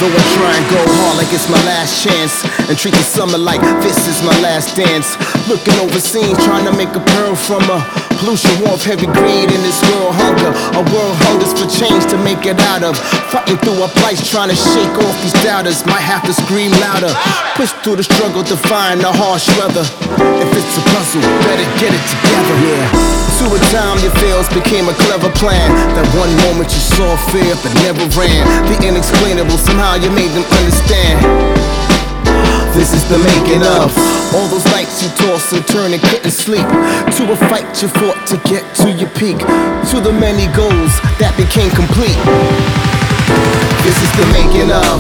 So I try and go hard like it's my last chance, and treat the summer like this is my last dance. Looking overseas, trying to make a pearl from a pollution, warmth, heavy greed in this world hunger. A world hungers for change to make it out of. Fighting through our plights, trying to shake off these doubters. Might have to scream louder. Push through the struggle to find the harsh weather. If it's a puzzle, better get it together. Yeah. To a time your fails became a clever plan. That one moment you saw fear but never ran. The inexplainable, somehow you made them understand. This is the making of all those nights you toss and turn and couldn't sleep. To a fight you fought to get to your peak. To the many goals that became complete. This is the making of.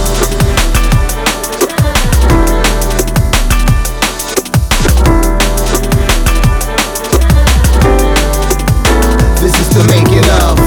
This is the making of.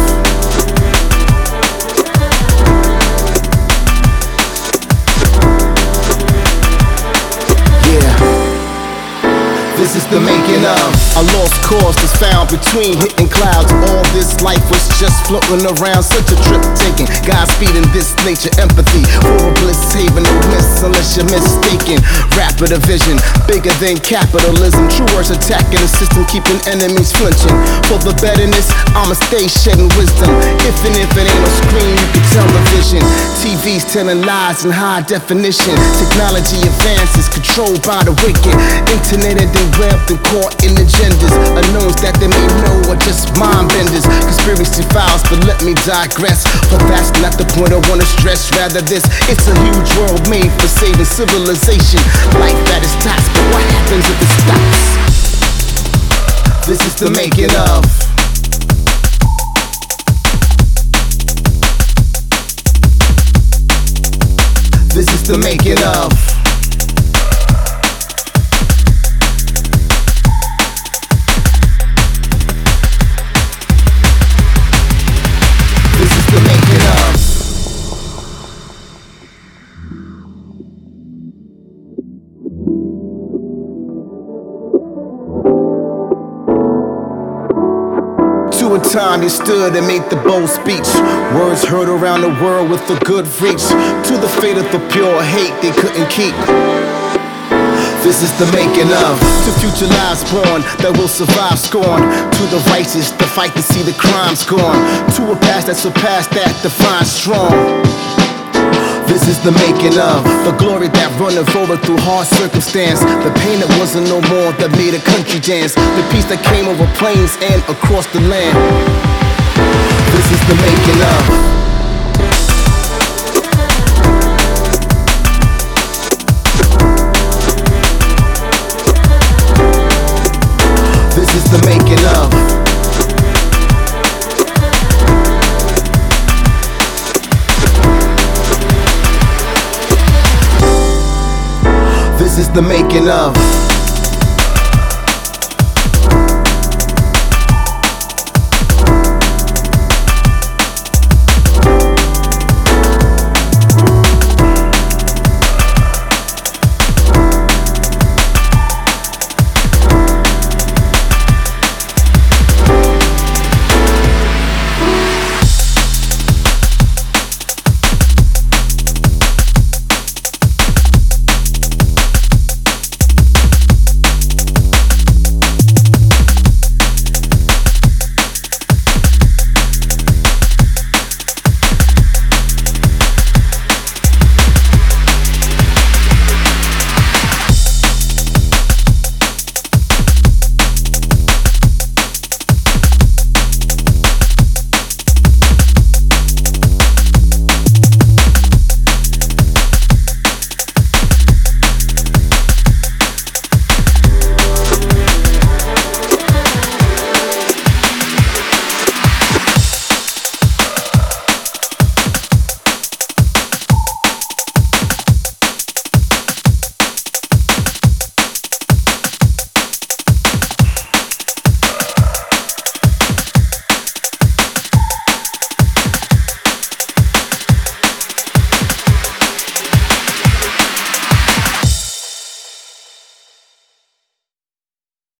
This is the making of. A lost cause is found between hitting clouds. All this life was just floating around. Such a trip taking. Godspeed in this nature, empathy. For a bliss haven, no miss unless you're mistaken. Rapid vision, bigger than capitalism. True words attacking the system, keeping enemies flinching. For the betterness, I'ma stay shedding wisdom. If it ain't a screen, you can tell the vision. TV's telling lies in high definition. Technology advances, controlled by the wicked. Internet and the web, and caught in agendas. Unknowns that they may know are just mind benders. Conspiracy files, but let me digress. But that's not the point I wanna stress. Rather this, it's a huge world made for saving civilization. Life that is toxic, but what happens if it stops? This is the making of. This is the making of. This is the making of. To a time you stood and made the bold speech. Words heard around the world with a good reach. To the fate of the pure hate they couldn't keep. This is the making of. To future lives born that will survive scorn. To the righteous, the fight to see the crimes gone. To a past that surpassed that defines strong. This is the making of. The glory that running forward through hard circumstance. The pain that wasn't no more that made a country dance. The peace that came over plains and across the land. This is the making of. This is the making of. This is the making of.